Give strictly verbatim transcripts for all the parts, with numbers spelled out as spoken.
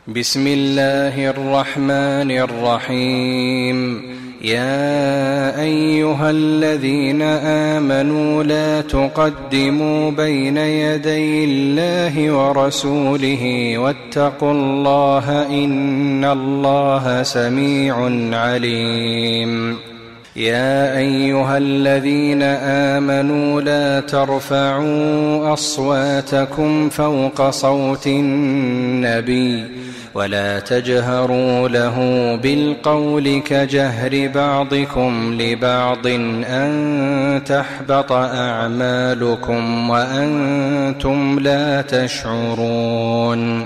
بسم الله الرحمن الرحيم. يا أيها الذين آمنوا لا تقدموا بين يدي الله ورسوله واتقوا الله إن الله سميع عليم. يا أيها الذين آمنوا لا ترفعوا أصواتكم فوق صوت النبي ولا تجهروا له بالقول كجهر بعضكم لبعض أن تحبط أعمالكم وأنتم لا تشعرون.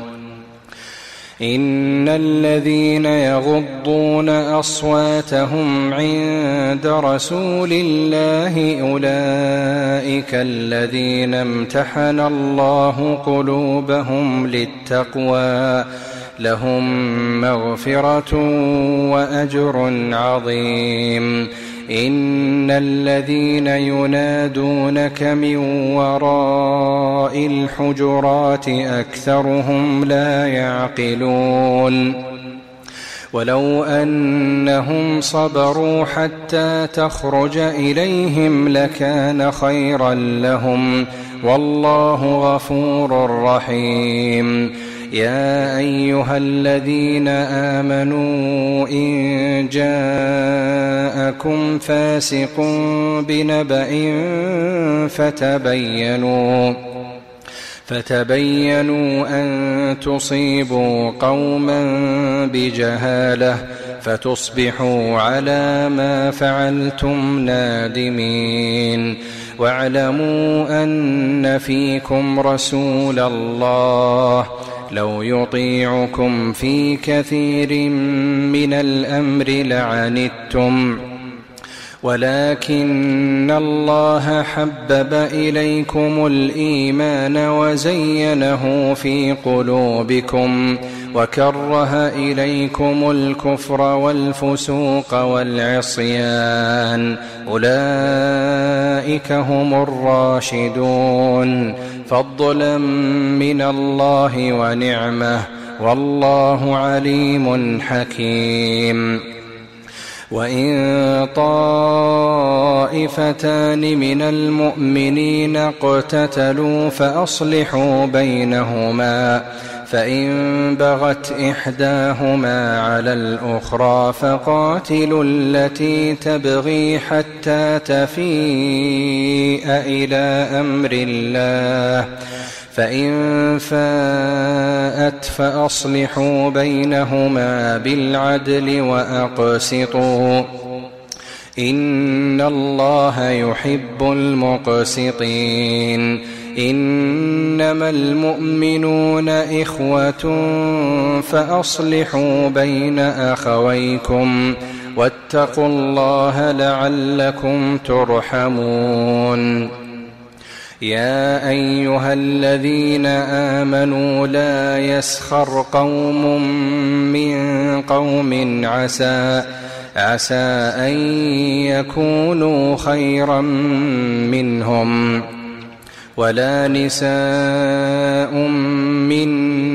إن الذين يغضون أصواتهم عند رسول الله أولئك الذين امتحن الله قلوبهم للتقوى لهم مغفرة وأجر عظيم. إن الذين ينادونك من وراء الحجرات أكثرهم لا يعقلون. ولو أنهم صبروا حتى تخرج إليهم لكان خيرا لهم والله غفور رحيم. يا أيها الذين آمنوا إن جاءكم فاسق بنبأ فتبينوا فتبينوا أن تصيبوا قوما بجهالة فتصبحوا على ما فعلتم نادمين. واعلموا أن فيكم رسول الله لو يطيعكم في كثير من الأمر لعنتم ولكن الله حبب إليكم الإيمان وزينه في قلوبكم وكره إليكم الكفر والفسوق والعصيان أولئك هم الراشدون فضلا من الله ونعمه والله عليم حكيم. وإن طائفتان من المؤمنين اقتتلوا فأصلحوا بينهما فإن بغت إحداهما على الأخرى فقاتلوا التي تبغي حتى تفيء إلى أمر الله فإن فاءت فأصلحوا بينهما بالعدل وأقسطوا إن الله يحب المقسطين. إنما المؤمنون إخوة فأصلحوا بين أخويكم واتقوا الله لعلكم ترحمون. يا أيها الذين آمنوا لا يسخر قوم من قوم عسى عسى أن يكونوا خيرا منهم ولا نساء من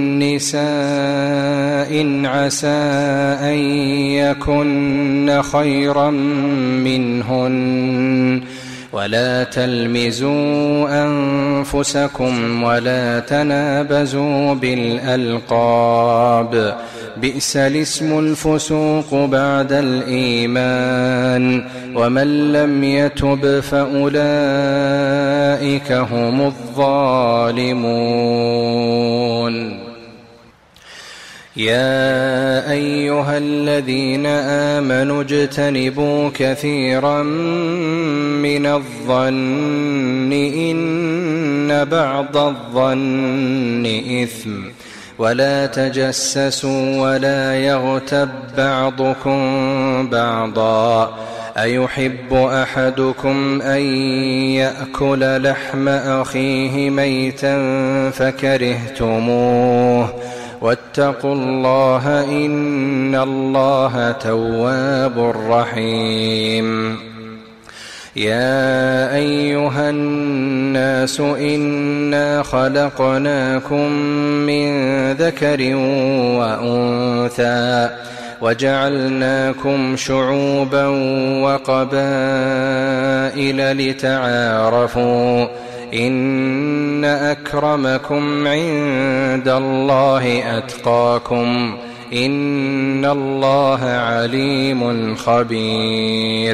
نساء عسى أن يكن خيرا منهن ولا تلمزوا أنفسكم ولا تنابزوا بالألقاب بئس الاسم الفسوق بعد الإيمان ومن لم يتب فأولئك هم الظالمون. يا أيها الذين آمنوا اجتنبوا كثيرا من الظن إن بعض الظن إثم ولا تجسسوا ولا يغتب بعضكم بعضا أيحب أحدكم أن يأكل لحم أخيه ميتا فكرهتموه واتقوا الله إن الله تواب رحيم. يا أيها الناس إنا خلقناكم من ذكر وأنثى وجعلناكم شعوبا وقبائل لتعارفوا إن أكرمكم عند الله أتقاكم إن الله عليم خبير.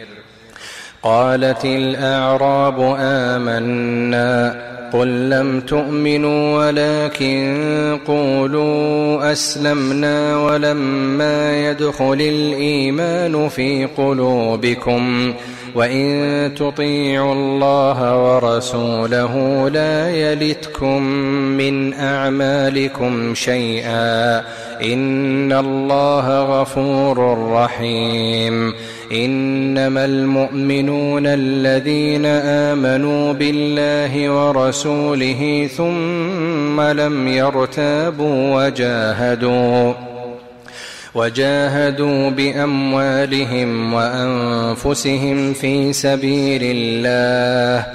قالت الأعراب آمنا قل لم تؤمنوا ولكن قولوا أسلمنا ولما يدخل الإيمان في قلوبكم وإن تطيعوا الله ورسوله لا يلتكم من أعمالكم شيئا إن الله غفور رحيم. إنما المؤمنون الذين آمنوا بالله ورسوله ثم لم يرتابوا وجاهدوا وجاهدوا بأموالهم وأنفسهم في سبيل الله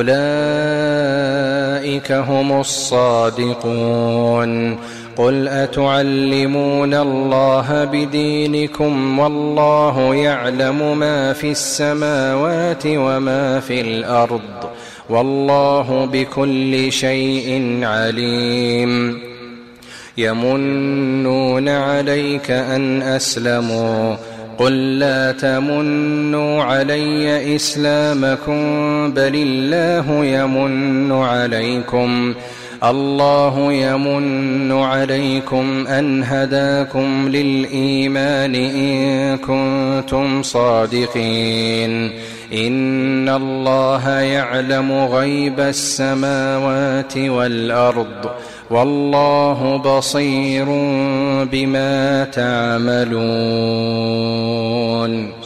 أولئك هم الصادقون. قل أتعلمون الله بدينكم والله يعلم ما في السماوات وما في الأرض والله بكل شيء عليم. يمنون عليك أن أسلموا قل لا تمنوا علي إسلامكم بل الله يمن عليكم الله يمن عليكم أن هداكم للإيمان إن كنتم صادقين. إن الله يعلم غيب السماوات والأرض والله بصير بما تعملون.